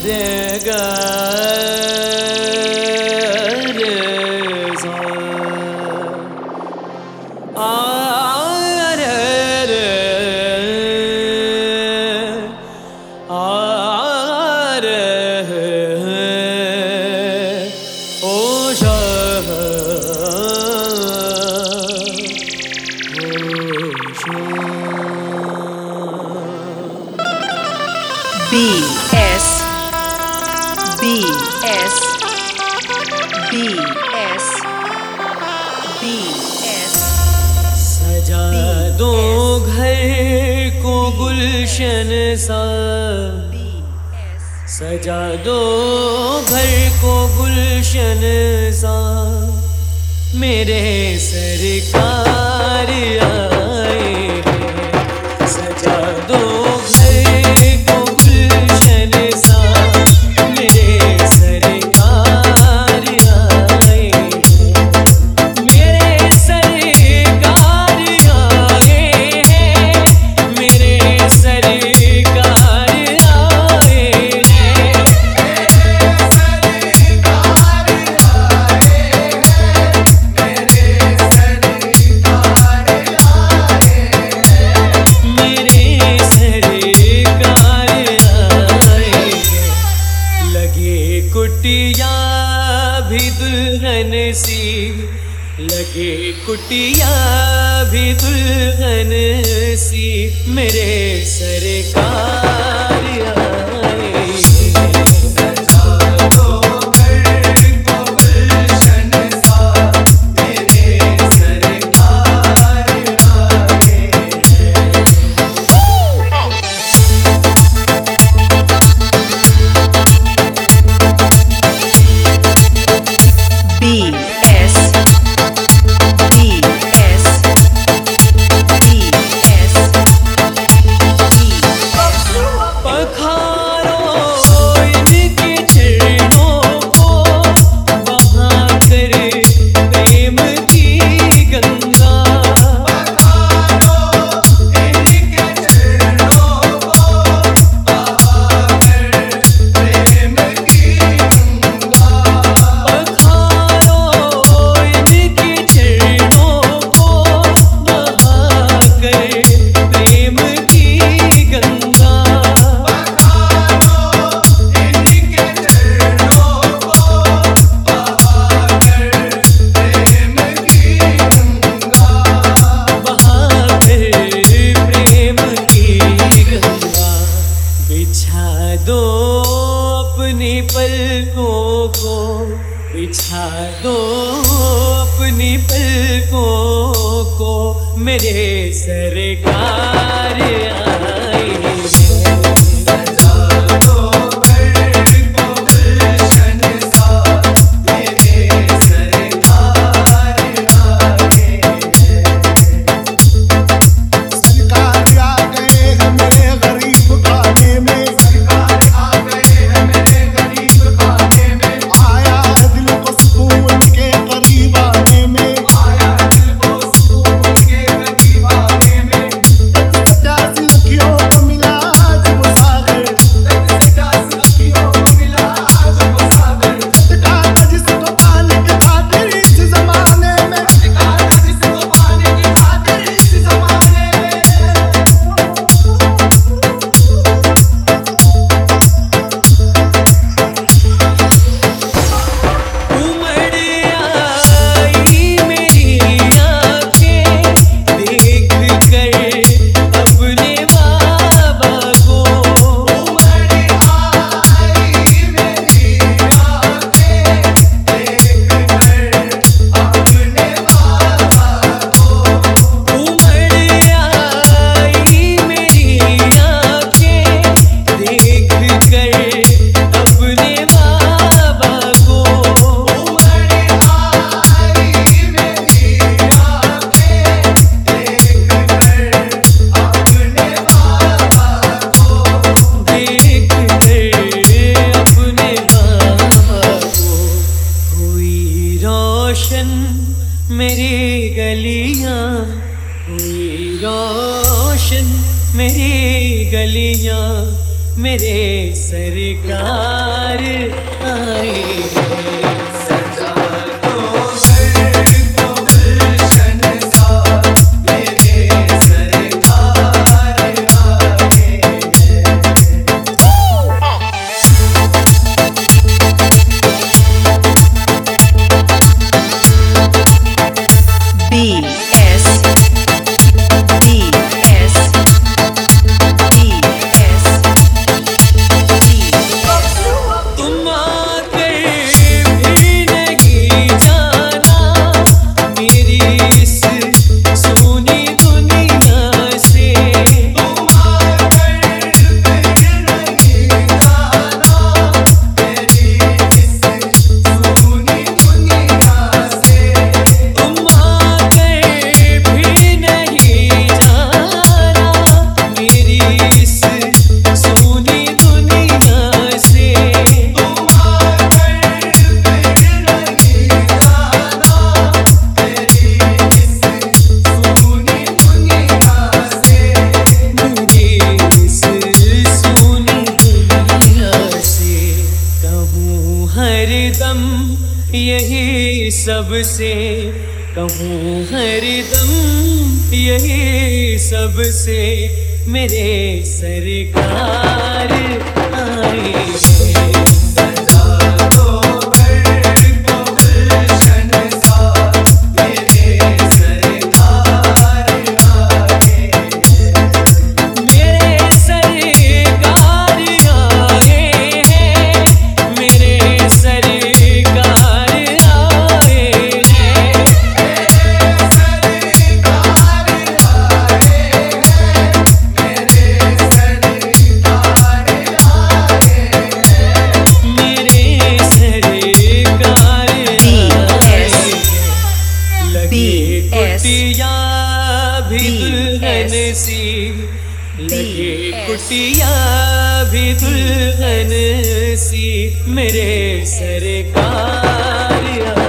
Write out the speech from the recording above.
रे ग रे सा आ रे रे आ रे ओ शा B S B S B S B S सजा दो घर को गुलशन सा, सजा दो घर को गुलशन सा, मेरे सरकार आए हैं। सजा दो कुटिया भी दुल्हन सी, लगे कुटिया भी दुल्हन सी, मेरे सरकार आए। पलकों को बिछा दो अपनी पलकों को, मेरे सरकार आए हैं। मेरी गलियां हुई रोशन, मेरी गलियां मेरे सरकार आए हैं। सजा दो घर को गुलशन सा, मेरे सरकार आए हैं। B S B S B S B तुम आकर भी नहीं जाना मेरी इस सोनी दुनिया से। तुम आकर फिर नहीं जाना मेरी इस सोनी दुनिया से। तुम आकर भी नहीं जाना मेरी इस सोनी दुनिया से। तुम आकर फिर नहीं जाना मेरी इस सोनी दुनिया से। मेरी इस सोनी दुनिया से कहूँ हरदम यही सबसे, कहूँ हरदम यही सबसे, मेरे सरकार आए हैं। सजा दो घर को गुलशन सा, मेरे सरकार आए हैं। मेरे सरकार आए हैं, मेरे सरकार आए हैं। मेरे सरकार आए हैं, मेरे सरकार आए हैं। मेरे सरकार आए हैं। लगे कुटिया भी दुल्हन सी, लगे कुटिया भी दुल्हन सी, मेरे सरकार